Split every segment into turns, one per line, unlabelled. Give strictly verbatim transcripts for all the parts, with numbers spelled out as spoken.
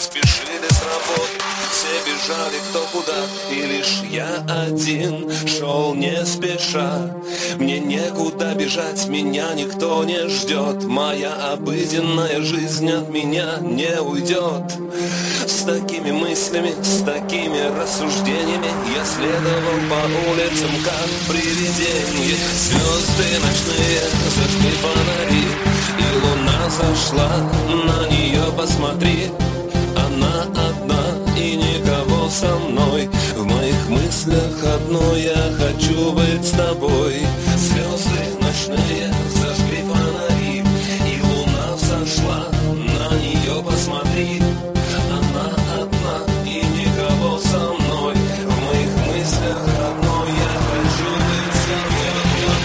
спешили с работы, все бежали кто куда, и лишь я один шел не спеша. Мне некуда бежать, меня никто не ждет, моя обыденная жизнь от меня не уйдет. С такими мыслями, с такими рассуждениями я следовал по улицам, как привиденье. Звезды ночные зажгли фонари, и луна зашла, на нее посмотри. Она одна и никого со мной, в моих мыслях одно: я хочу быть с тобой. Звезды ночные зажгли фонари, и луна взошла, на нее посмотри. Она одна и никого со мной, в моих мыслях одно: я хочу быть с тобой.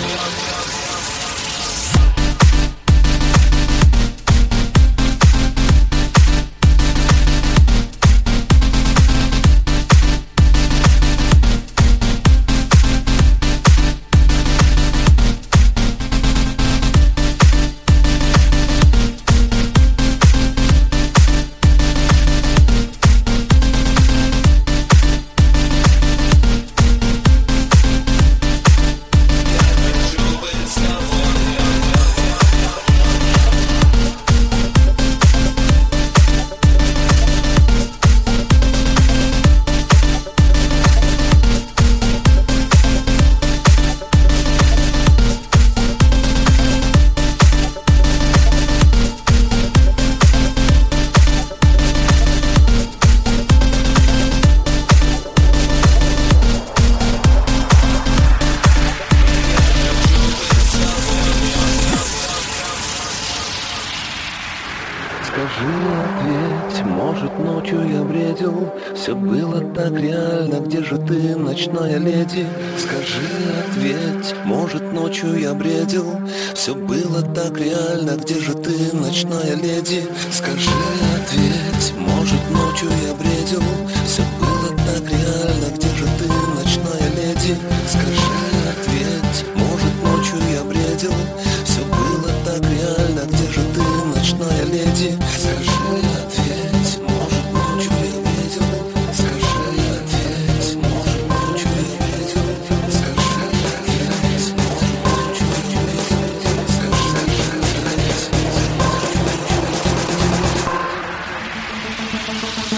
Скажи, ответь, может, ночью я бредил, все было так реально, где же ты, ночная леди? Скажи, ответь, может, ночью я бредил, все было так реально, где же ты, ночная леди? Скажи, ответь, может, ночью я бредил, все было так реально, где же ты, ночная леди? Скажи, ответь, может, ночью я бредил, все было так реально, где же ты, ночная леди? Скажи, ответь, может, ночью я бредил? Скажи, ответь, может, ночью я бредил? Скажи, ответь, может, ночью я бредил? Скажи, ответь, может, ночью я бредил?